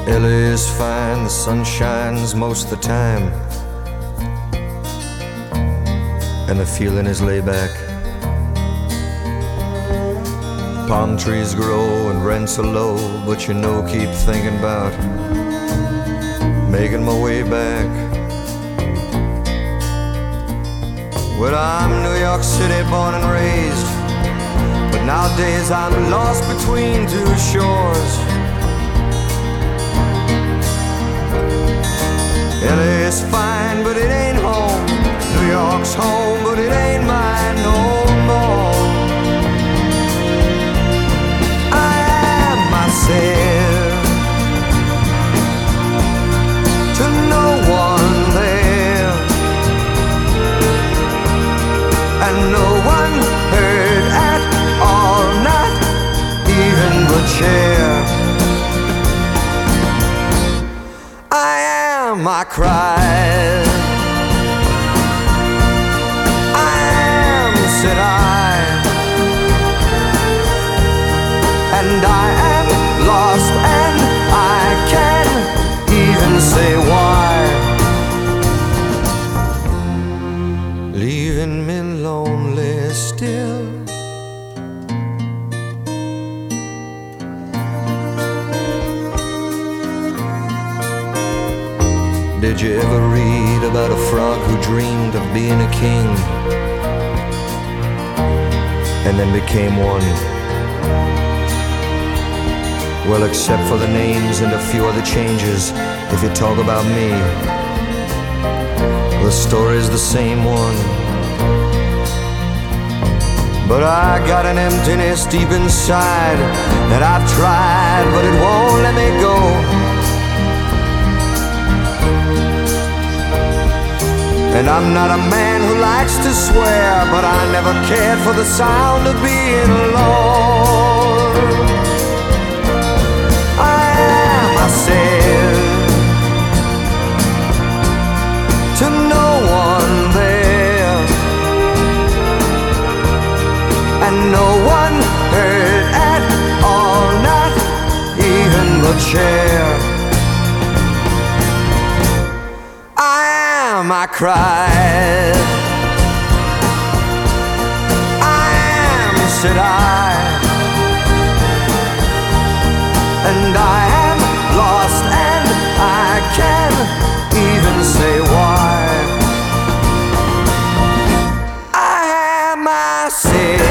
LA is fine, the sun shines most of the time, and the feeling is laid back. Palm trees grow and rents are low, but you know, keep thinking about making my way back. Well, I'm New York City born and raised, but nowadays I'm lost between two shores. LA is fine, but it ain't home. New York's home, but it ain't mine no more. I am myself to no one there, and no one heard at all, not even the chair. I cried, I am, said I, and I am lost, and I can't even say why. Leaving me lonely still. Did you ever read about a frog who dreamed of being a king and then became one? Well, except for the names and a few other changes, if you talk about me, the story's the same one. But I got an emptiness deep inside that I've tried, but it won't let me go. And I'm not a man who likes to swear, but I never cared for the sound of being alone. I am myself to no one there, and no one heard at all, not even the chair. I cried, I am, said I, and I am lost, and I can't even say why. I am myself